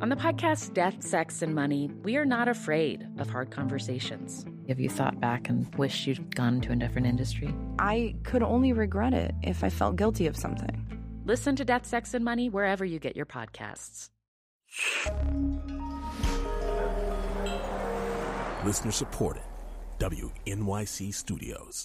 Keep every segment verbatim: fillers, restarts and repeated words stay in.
On the podcast Death, Sex, and Money, we are not afraid of hard conversations. Have you thought back and wished you'd gone to a different industry? I could only regret it if I felt guilty of something. Listen to Death, Sex, and Money wherever you get your podcasts. Listener supported. W N Y C Studios.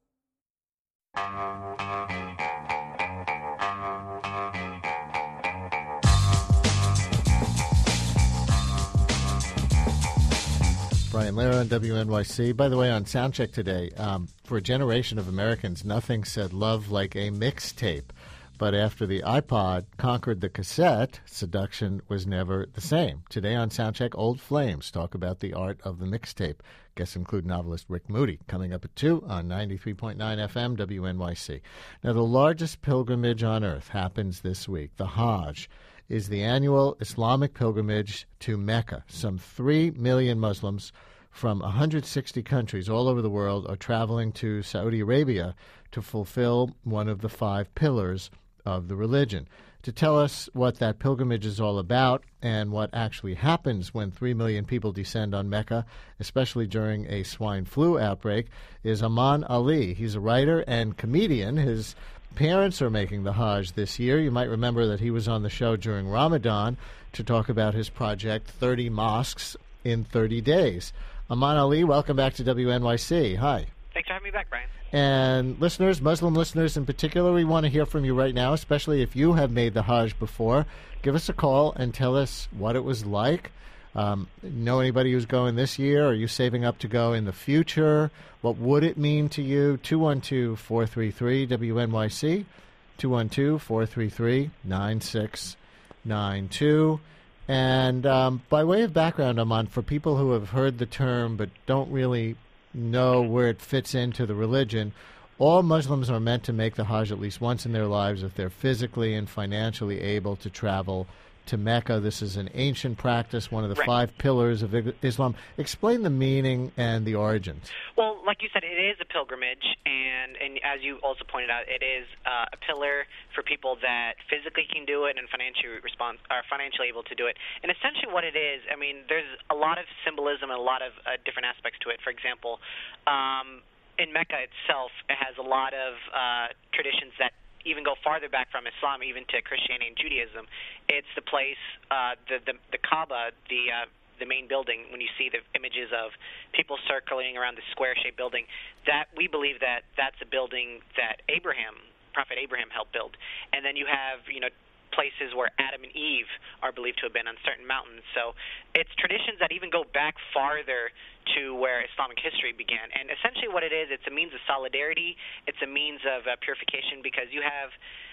Brian Lehrer on W N Y C. By the way, on Soundcheck today, um, for a generation of Americans, nothing said love like a mixtape. But after the iPod conquered the cassette, seduction was never the same. Today on Soundcheck, Old Flames talk about the art of the mixtape. Guests include novelist Rick Moody, coming up at two on ninety-three point nine F M W N Y C. Now, the largest pilgrimage on earth happens this week. The Hajj is the annual Islamic pilgrimage to Mecca. Some three million Muslims from one hundred sixty countries all over the world are traveling to Saudi Arabia to fulfill one of the five pillars of the religion. To tell us what that pilgrimage is all about and what actually happens when three million people descend on Mecca, especially during a swine flu outbreak, is Aman Ali. He's a writer and comedian. His parents are making the Hajj this year. You might remember that he was on the show during Ramadan to talk about his project, thirty Mosques in thirty days. Aman Ali, welcome back to W N Y C. Hi. Thanks for having me back, Brian. And listeners, Muslim listeners in particular, we want to hear from you right now, especially if you have made the Hajj before. Give us a call and tell us what it was like. Um, know anybody who's going this year? Are you saving up to go in the future? What would it mean to you? two one two, four three three, W N Y C, two one two, four three three, nine six nine two. And um, by way of background, Aman, for people who have heard the term but don't really know where it fits into the religion, all Muslims are meant to make the Hajj at least once in their lives if they're physically and financially able to travel to Mecca. This is an ancient practice, one of the right. five pillars of Islam. Explain the meaning and the origins. Well, like you said, it is a pilgrimage, and, and as you also pointed out, it is uh, a pillar for people that physically can do it and financially respond, are financially able to do it. And essentially what it is, I mean, there's a lot of symbolism and a lot of uh, different aspects to it. For example, um, in Mecca itself, it has a lot of uh, traditions that even go farther back from Islam, even to Christianity and Judaism. It's the place, uh, the, the the Kaaba, the uh, the main building. When you see the images of people circling around the square-shaped building, that we believe that that's a building that Abraham, Prophet Abraham, helped build. And then you have, you know, places where Adam and Eve are believed to have been on certain mountains. So it's traditions that even go back farther to where Islamic history began. And essentially what it is, it's a means of solidarity. It's a means of uh, purification, because you have,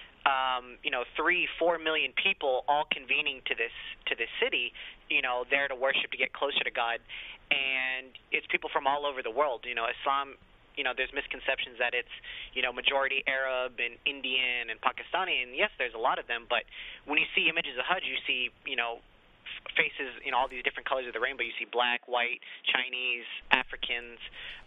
um, you know, three, four million people all convening to this to this city, you know, there to worship, to get closer to God. And it's people from all over the world. You know, Islam, you know, there's misconceptions that it's, you know, majority Arab and Indian and Pakistani, and yes, there's a lot of them, but when you see images of Hajj, you see, you know, faces, you know, all these different colors of the rainbow. You see black, white, Chinese, Africans,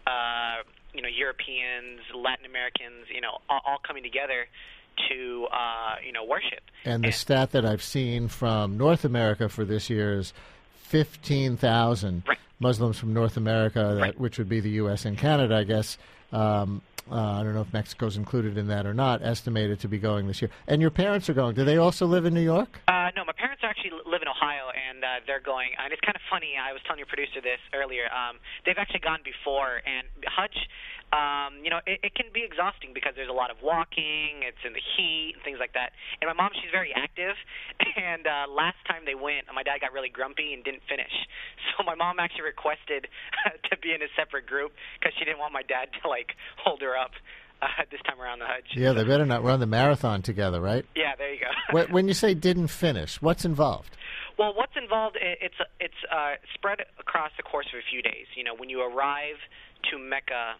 uh, you know, Europeans, Latin Americans, you know, all, all coming together to, uh, you know, worship. And the and, stat that I've seen from North America for this year is fifteen thousand right. Muslims from North America, that, right. which would be the U S and Canada, I guess. Um, uh, I don't know if Mexico's included in that or not, estimated to be going this year. And your parents are going. Do they also live in New York? Uh, no, my parents actually live in Ohio, and uh, they're going. And it's kind of funny. I was telling your producer this earlier. Um, they've actually gone before, and Hajj, um, you know, it, it can be exhausting because there's a lot of walking. It's in the heat and things like that. And my mom, she's very active. And uh, last time they went, my dad got really grumpy and didn't finish. So my mom actually requested to be in a separate group because she didn't want my dad to, like, hold her up uh, this time around the Hajj. Yeah, they better not run the marathon together, right? Yeah, there you go. when, when you say didn't finish, what's involved? Well, what's involved, it's it's uh, spread across the course of a few days. You know, when you arrive to Mecca,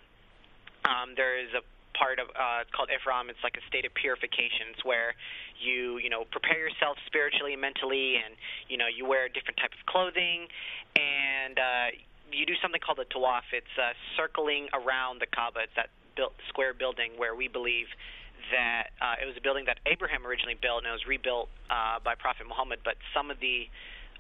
um, there is a part of uh, called Ihram. It's like a state of purification. It's where you, you know, prepare yourself spiritually and mentally, and, you know, you wear a different type of clothing, and uh, you do something called the tawaf. It's uh, circling around the Kaaba. It's that built, square building where we believe that uh, it was a building that Abraham originally built, and it was rebuilt uh, by Prophet Muhammad, but some of the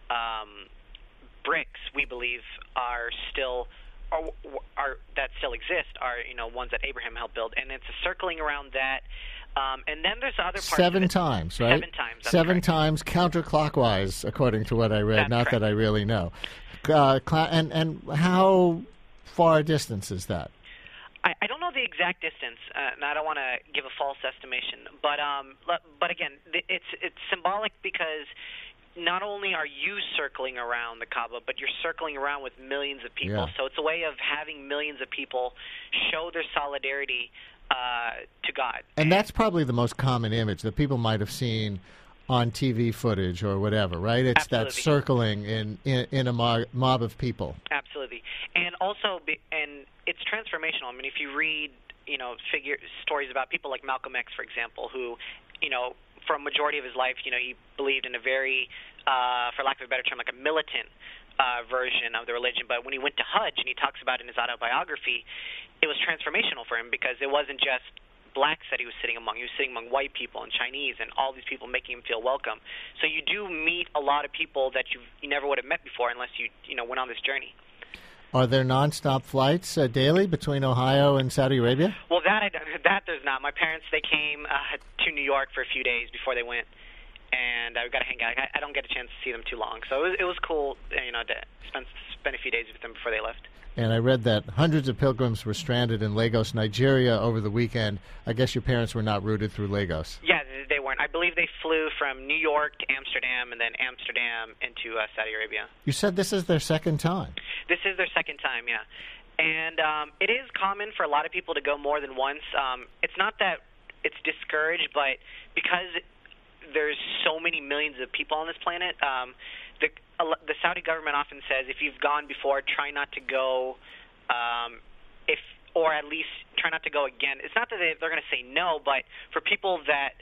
um, bricks, we believe, are still are, are that still exist are you know ones that Abraham helped build, and it's circling around that. Um, and then there's other parts. Seven of it. times, right? Seven times. That's Seven correct. times counterclockwise, according to what I read. That's Not correct. that I really know. Uh, cl- and and how far a distance is that? I, I don't know the exact distance, uh, and I don't want to give a false estimation. But um, le- but again, th- it's it's symbolic because not only are you circling around the Kaaba, but you're circling around with millions of people. Yeah. So it's a way of having millions of people show their solidarity uh, to God. And that's probably the most common image that people might have seen on T V footage or whatever, right? It's Absolutely. that circling in, in, in a mob, mob of people. Absolutely, and also, be, and it's transformational. I mean, if you read, you know, figure stories about people like Malcolm X, for example, who, you know, for a majority of his life, you know, he believed in a very, uh, for lack of a better term, like a militant uh, version of the religion. But when he went to Hajj, and he talks about it in his autobiography, it was transformational for him because it wasn't just blacks that he was sitting among. He was sitting among white people and Chinese and all these people making him feel welcome. So you do meet a lot of people that you you never would have met before unless you you know went on this journey. Are there nonstop flights uh, daily between Ohio and Saudi Arabia? Well, that I, that there's not. My parents, they came uh, to New York for a few days before they went, and I got to hang out. I, I don't get a chance to see them too long, so it was, it was cool, you know, to spend spend a few days with them before they left. And I read that hundreds of pilgrims were stranded in Lagos, Nigeria over the weekend. I guess your parents were not routed through Lagos. Yeah, they weren't. I believe they flew from New York to Amsterdam and then Amsterdam into uh, Saudi Arabia. You said this is their second time. This is their second time, yeah. And um, it is common for a lot of people to go more than once. Um, it's not that it's discouraged, but because there's so many millions of people on this planet, um, the the Saudi government often says if you've gone before, try not to go, um, if or at least try not to go again. It's not that they, they're going to say no, but for people that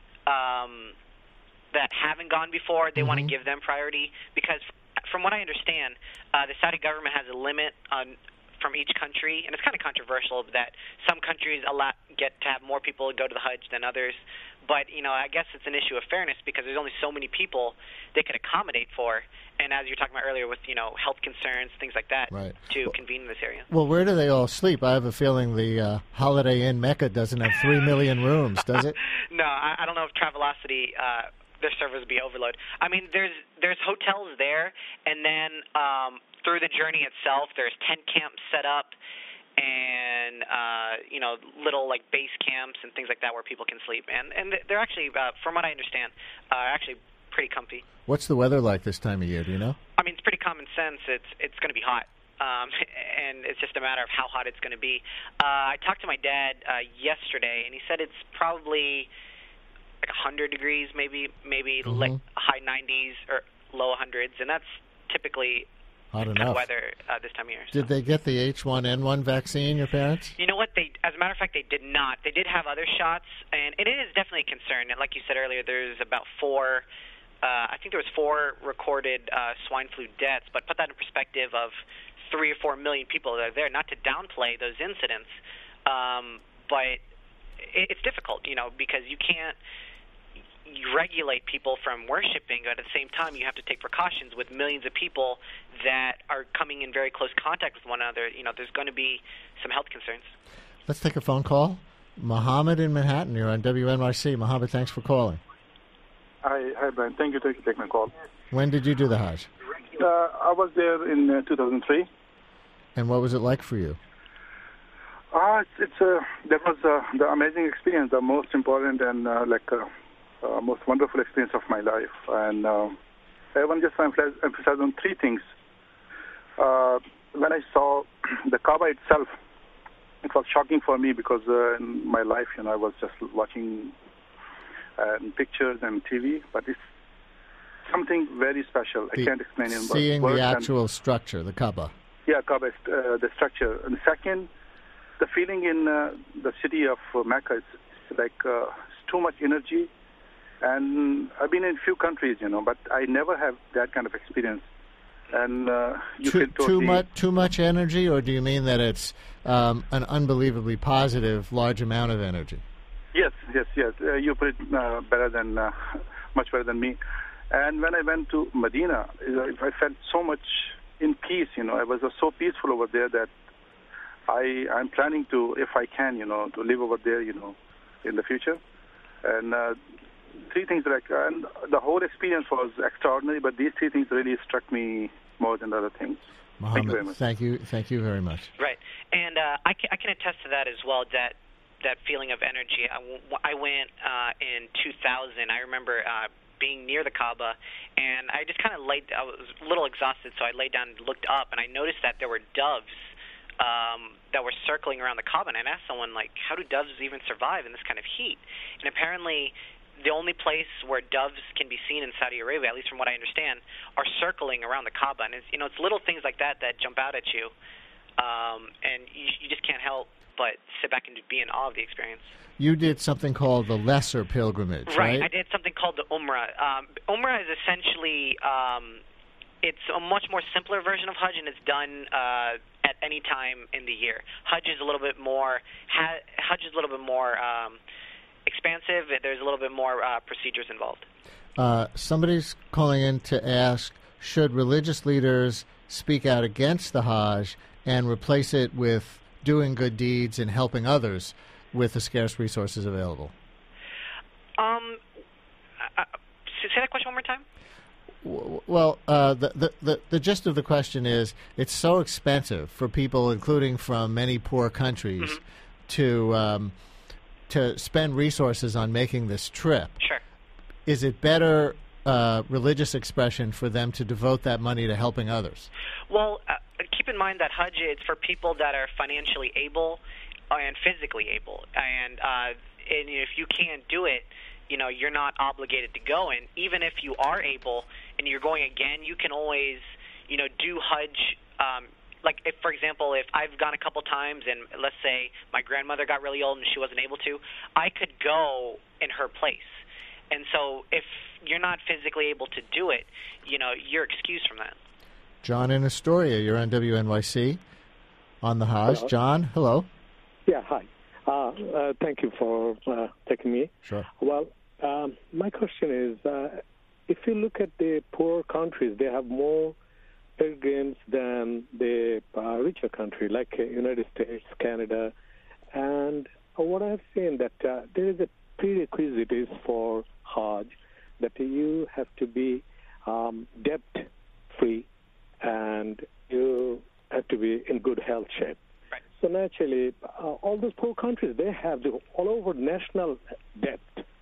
um, that haven't gone before, they mm-hmm. want to give them priority because, from what I understand, uh, the Saudi government has a limit on from each country, and it's kind of controversial that some countries allow, get to have more people go to the Hajj than others. But, you know, I guess it's an issue of fairness because there's only so many people they could accommodate for. And as you were talking about earlier with, you know, health concerns, things like that, right. to convene in this area. Well, where do they all sleep? I have a feeling the uh, Holiday Inn Mecca doesn't have three million rooms, does it? No, I, I don't know if Travelocity, uh, their servers would be overloaded. I mean, there's there's hotels there, and then um, through the journey itself, there's tent camps set up, and uh, you know, little like base camps and things like that where people can sleep. And and they're actually, uh, from what I understand, uh, actually pretty comfy. What's the weather like this time of year? Do you know? I mean, it's pretty common sense. It's it's going to be hot, um, and it's just a matter of how hot it's going to be. Uh, I talked to my dad uh, yesterday, and he said it's probably like one hundred degrees, maybe maybe mm-hmm. like high nineties or low hundreds, and that's typically hot kind enough of weather uh, this time of year. So. Did they get the H one N one vaccine, your parents? You know what? They, as a matter of fact, they did not. They did have other shots, and it is definitely a concern. And like you said earlier, there's about four. Uh, I think there was four recorded uh, swine flu deaths, but put that in perspective of three or four million people that are there. Not to downplay those incidents, um, but it, it's difficult, you know, because you can't you regulate people from worshiping, but at the same time you have to take precautions with millions of people that are coming in very close contact with one another. You know, there's going to be some health concerns. Let's take a phone call. Mohammed in Manhattan, you're on W N Y C. Mohammed, thanks for calling. Hi, hi, Brian. Thank you for taking my call. When did you do the Hajj? Uh, I was there in uh, two thousand three. And what was it like for you? Uh, it's, it's uh, that was uh, the amazing experience, the most important and uh, like uh, uh, most wonderful experience of my life. And uh, I want to just emphasize, emphasize on three things. Uh, when I saw the Kaaba itself, it was shocking for me because uh, in my life, you know, I was just watching uh, pictures and T V, but it's something very special. The, I can't explain in words. Seeing the actual and, structure, the Kaaba. Yeah, Kaaba, uh, the structure. And second, the feeling in uh, the city of uh, Mecca is like uh, it's too much energy. And I've been in a few countries, you know, but I never have that kind of experience. And uh, you too, feel totally... too much, too much energy, or do you mean that it's um, an unbelievably positive, large amount of energy? Yes, yes, yes. Uh, you put it uh, better than uh, much better than me. And when I went to Medina, I felt so much in peace, you know. I was so peaceful over there that I, I'm planning to, if I can, you know, to live over there, you know, in the future. And uh, three things, like, and the whole experience was extraordinary, but these three things really struck me more than the other things. Mohammed, thank you very much. Thank you, thank you very much. Right, and uh, I, can, I can attest to that as well, that that feeling of energy. I, I went uh, in two thousand. I remember uh, being near the Kaaba, and I just kind of laid, I was a little exhausted, so I laid down and looked up, and I noticed that there were doves um, that were circling around the Kaaba, and I asked someone, like, how do doves even survive in this kind of heat? And apparently the only place where doves can be seen in Saudi Arabia, at least from what I understand, are circling around the Kaaba. And it's, you know, it's little things like that that jump out at you, um, and you, you just can't help but sit back and be in awe of the experience. You did something called the Lesser Pilgrimage, right? Right. I did something called the Umrah. Um, Umrah is essentially um, it's a much more simpler version of Hajj, and it's done uh, at any time in the year. Hajj is a little bit more ha- Hajj is a little bit more um, expansive. There's a little bit more uh, procedures involved. Uh, somebody's calling in to ask, should religious leaders speak out against the Hajj and replace it with doing good deeds and helping others with the scarce resources available? Um, uh, say that question one more time. Well, uh, the, the, the, the gist of the question is, it's so expensive for people, including from many poor countries, mm-hmm. to um, to spend resources on making this trip. Sure. Is it better uh, religious expression for them to devote that money to helping others? Well, uh, keep in mind that Hajj is for people that are financially able and physically able. And, uh, and if you can't do it, you know, you're not obligated to go. And even if you are able and you're going again, you can always, you know, do Hajj. Um, like, if, for example, if I've gone a couple times and let's say my grandmother got really old and she wasn't able to, I could go in her place. And so if you're not physically able to do it, you know, you're excused from that. John in Astoria, you're on W N Y C on the Hajj. Hello. John, hello. Yeah, hi. Uh, uh, thank you for uh, taking me. Sure. Well, um, my question is, uh, if you look at the poor countries, they have more pilgrims than the uh, richer country, like uh, United States, Canada. And what I've seen that uh, there is a prerequisite for Hajj that you have to be um, debt-free and you have to be in good health shape. Right. So naturally, uh, all those poor countries, they have the all over national debt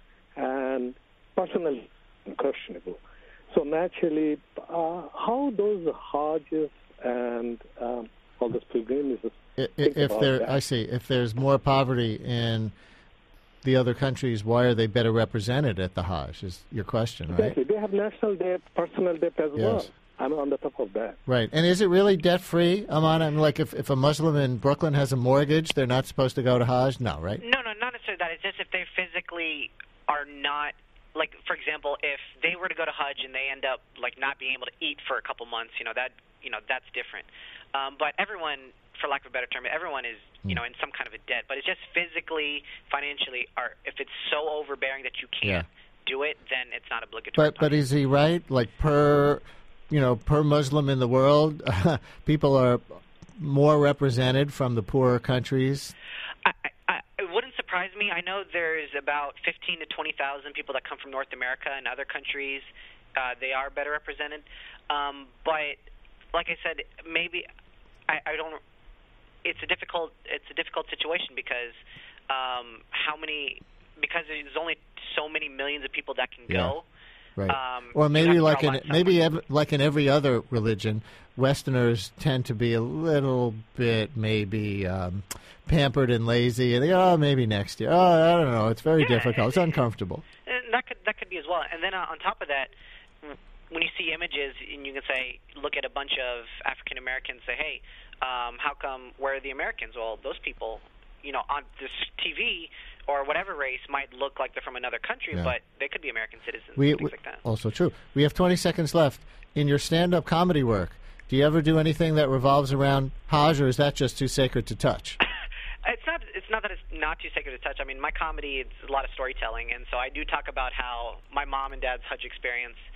and personal questionable. So naturally, uh, how those Hajjs and um, all those pilgrimages, If, if there, that. I see. If there's more poverty in the other countries, why are they better represented at the Hajj? Is your question, right? Exactly. They have national debt, personal debt as yes. well. I'm on the top of that. Right. And is it really debt-free, Aman? I mean, like if, if a Muslim in Brooklyn has a mortgage, they're not supposed to go to Hajj? No, right? No, no, not necessarily that. It's just if they physically are not, like, for example, if they were to go to Hajj and they end up, like, not being able to eat for a couple months, you know, that, you know, that's different. Um, but everyone, for lack of a better term, everyone is, you know, in some kind of a debt. But it's just physically, financially, or if it's so overbearing that you can't yeah. do it, then it's not obligatory. But but is he right? Like per, you know, per Muslim in the world, uh, people are more represented from the poorer countries? I, I, it wouldn't surprise me. I know there's about fifteen to twenty thousand people that come from North America and other countries. Uh, they are better represented. Um, but like I said, maybe I, I don't. It's a difficult. It's a difficult situation because um, how many? Because there's only so many millions of people that can yeah. go. Right. Um, or maybe like in maybe ev- like in every other religion, Westerners tend to be a little bit maybe um, pampered and lazy, and they go, oh, maybe next year. Oh, I don't know. It's very yeah, difficult. It's uncomfortable. And that could that could be as well. And then uh, on top of that, when you see images, and you can say, look at a bunch of African Americans, say, hey, um, how come, where are the Americans? Well, those people, you know, on this T V or whatever race might look like they're from another country, yeah. but they could be American citizens, we, things we, like that. Also true. We have twenty seconds left. In your stand-up comedy work, do you ever do anything that revolves around Hajj, or is that just too sacred to touch? It's not. It's not that it's not too sacred to touch. I mean, my comedy is a lot of storytelling, and so I do talk about how my mom and dad's Hajj experience,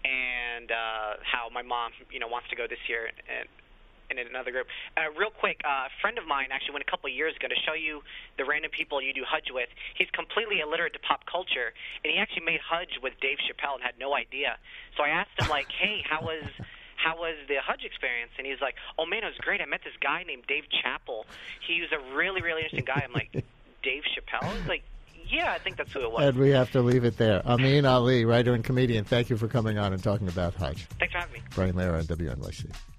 and uh, how my mom, you know, wants to go this year, and, and in another group. Uh, real quick, uh, a friend of mine actually went a couple of years ago to show you the random people you do Hajj with. He's completely illiterate to pop culture, and he actually made Hajj with Dave Chappelle and had no idea. So I asked him, like, hey, how was how was the Hajj experience? And he's like, oh, man, it was great. I met this guy named Dave Chappell. He was a really, really interesting guy. I'm like, Dave Chappelle? He's like, yeah, I think that's who it was. And we have to leave it there. Amin Ali, writer and comedian, thank you for coming on and talking about Hajj. Thanks for having me. Brian Lara on W N Y C.